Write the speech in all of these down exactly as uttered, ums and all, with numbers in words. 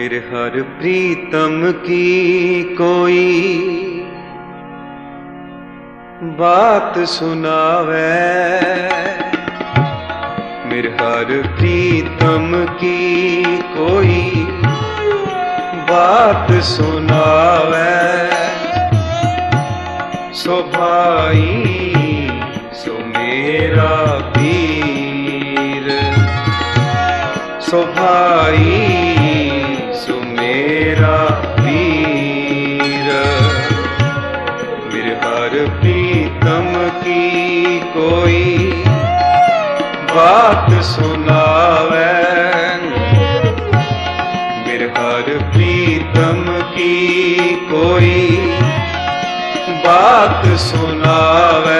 मेरे हर प्रीतम की कोई बात सुनावे, मेरे हर प्रीतम की कोई बात सुनावे। सो भाई सो मेरा वीर, सो भाई सो मेरा वीर, मेरे हर प्रीतम की कोई बात सुनावे, मेरे हर प्रीतम की कोई बात सुनावे।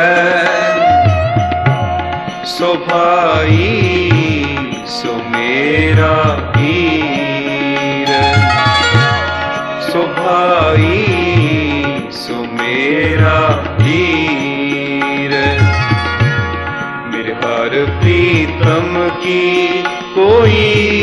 सो भाई सो मेरा वीर, सो भाई सो मेरा वीर, मेरे हर प्रीतम की कोई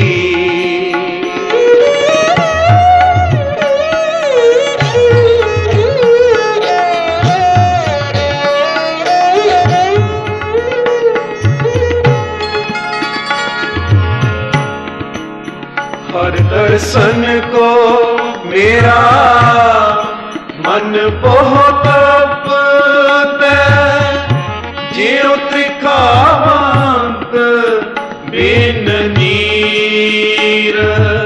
हर दर्शन को मेरा मन बहुत तपते, जियो त्रिखावंत बिन नीर।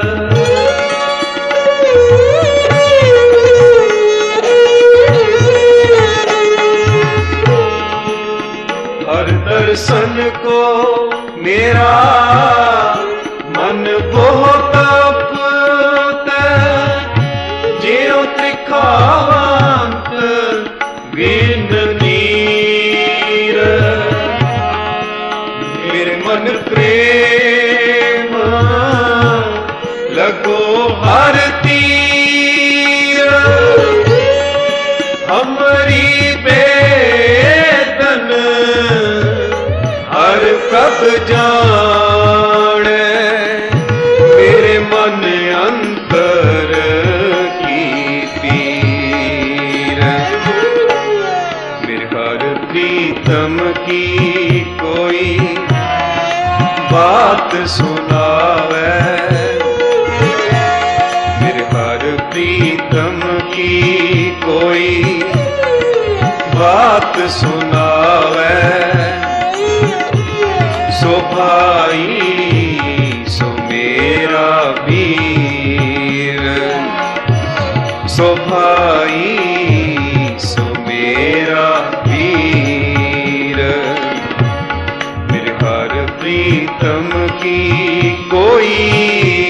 हर दर्शन को मेरा मन बहुत तपते, जियो त्रिखावंत बिन नीर। मेरे मन प्रेम लगो हर तीर, हमारी बेदन हर कब जाने, मेरे मन अंतर की पीर, मेरे हर प्रीतम की कोई बात सुनावे, मेरे हर प्रीतम की कोई बात सुनावे। सो भाई सो मेरा वीर, सो भाई सो मेरा वीर, मेरे हर प्रीतम की कोई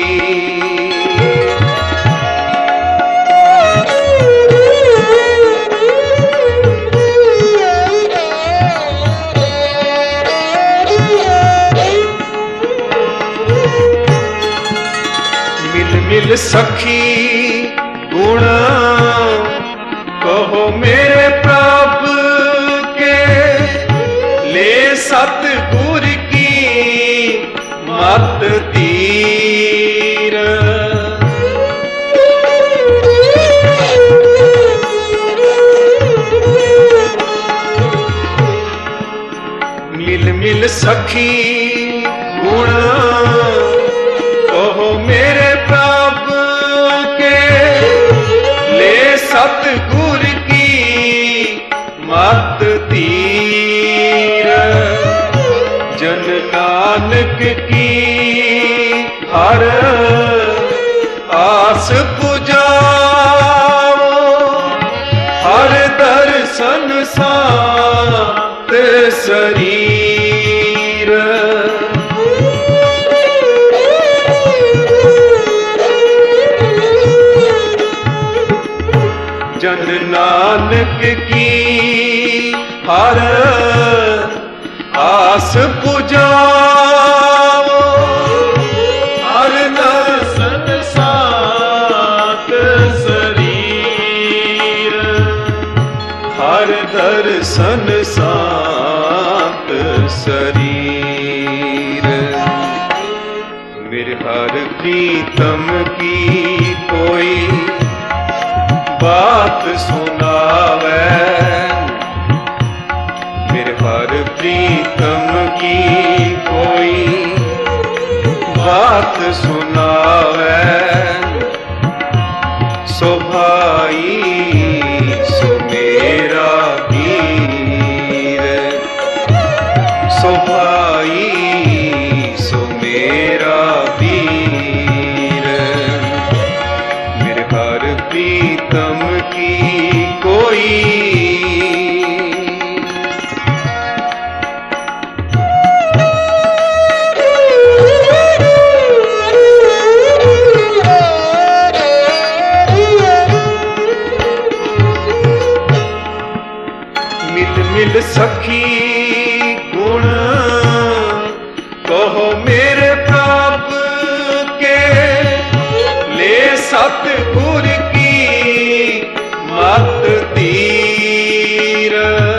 मिल सखी गुण कहो मेरे प्रभु के, ले सतगुर की मत तीर। मिल मिल सखी गुण कहो मेरे प्रभु के, ले सतगुर की मत तीर। जन नानक की हर आस पुजाओ, हर दर्शन सात शरीर। जन नानक की हर आस पुजाओ, हर दर्शन सात शरीर, हर दर्शन सात शरीर, मेरे हर प्रीतम की कोई बात सुनावे, मेरे हर प्रीतम की कोई बात सुनावे। सो भाई सो मेरा वीर, सो भाई सो मेरा वीर, मेरे हर प्रीतम की कोई। मिल मिल सखी गुण कहो मेरे प्रभु के, ले सतगुर की मत तीर।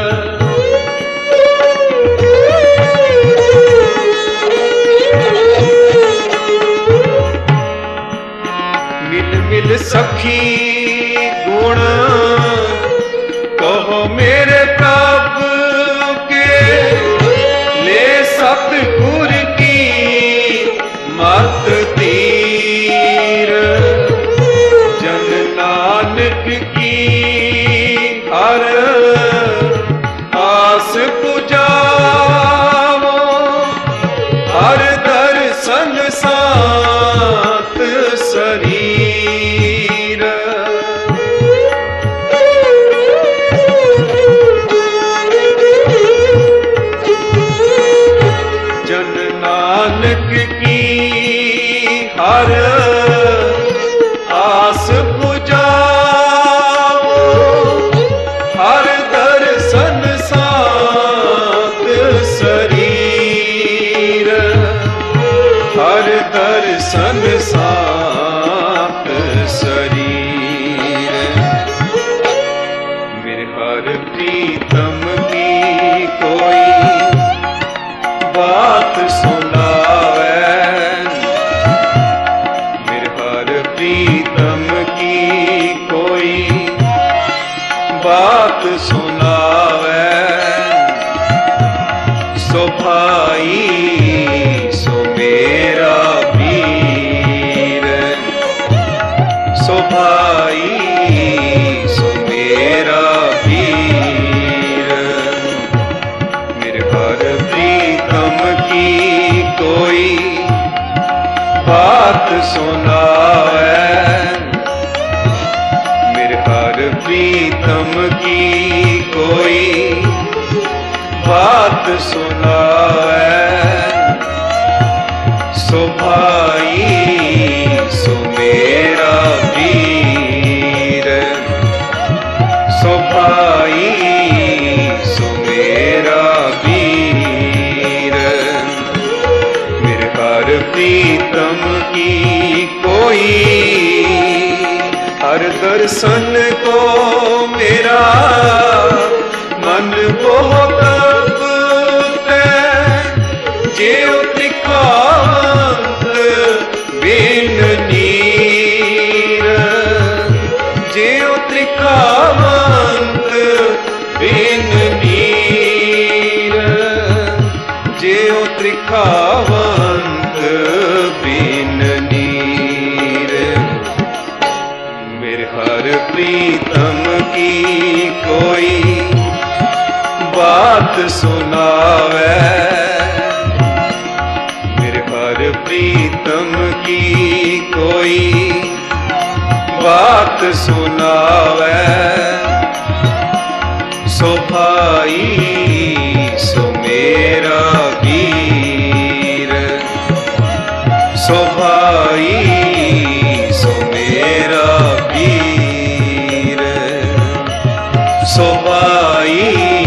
मिल मिल सखी गुण कहो मेरे प्रभु के, ले सतगुर की मत तीर। जन नानक की हर आस पुजावो, हर दर्शन सात शरीर। जन नानक की हर आस पुजाओ, हर दर्शन सात शरीर, हर दर्शन सात शरीर। मेरे हर प्रीतम की कोई बात सुनावे, मेरे हर प्रीतम की कोई बात सुनावे। सो भाई सो मेरा वीर, सो भाई सो मेरा वीर, मेरे हर प्रीतम की कोई बात सुनावे, मेरे हर प्रीतम की कोई बात सुनावे। सो भाई सो मेरा वीर, सो भाई सो मेरा वीर, मेरे हर प्रीतम की कोई। हर दर्शन को मेरा मन बहुत जेव त्रिकांत बिन नीर, जेव त्रिकांत बिन नीर, जेव त्रिकांत बिन नीर। मेरे हर प्रीतम की कोई बात सुनावे, प्रीतम की कोई बात सुनावे। सो भाई सो मेरा वीर, सो भाई सो मेरा वीर, सो भाई